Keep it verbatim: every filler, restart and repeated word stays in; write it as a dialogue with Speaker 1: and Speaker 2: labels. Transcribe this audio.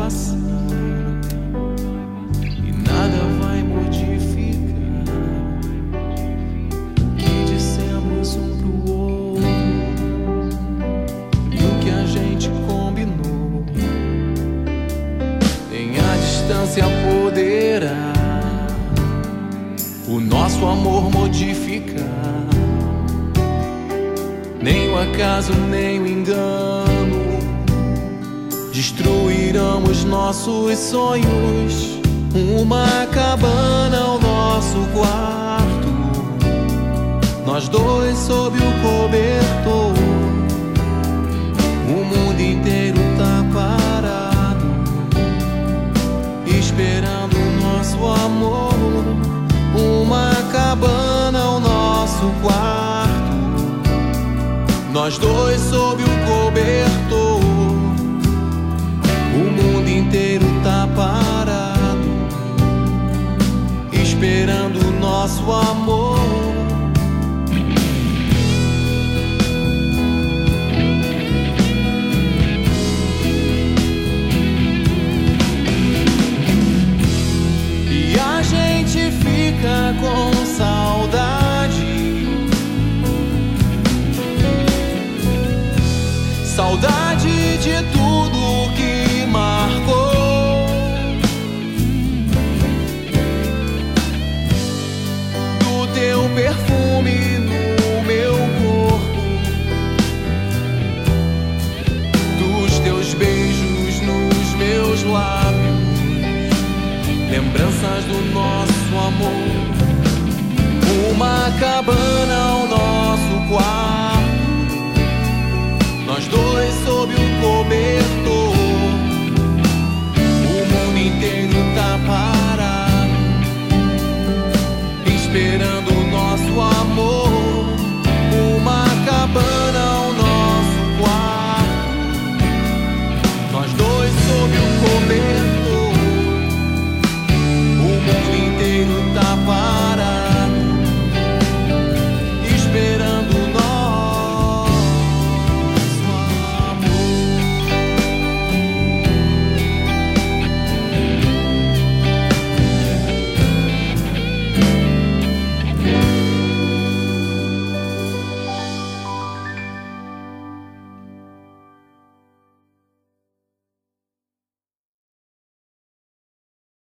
Speaker 1: passar e nada vai modificar o que dissemos um pro outro e o que a gente combinou. Nem a distância poderá o nosso amor modificar, nem o acaso, nem o engano destruirão os nossos sonhos. Uma cabana ao nosso quarto, nós dois sob o cobertor. O mundo inteiro tá parado, esperando o nosso amor. Uma cabana ao nosso quarto, nós dois sob o cobertor. O mundo inteiro tá parado, esperando o nosso amor. E a gente fica com saudade, saudade de tudo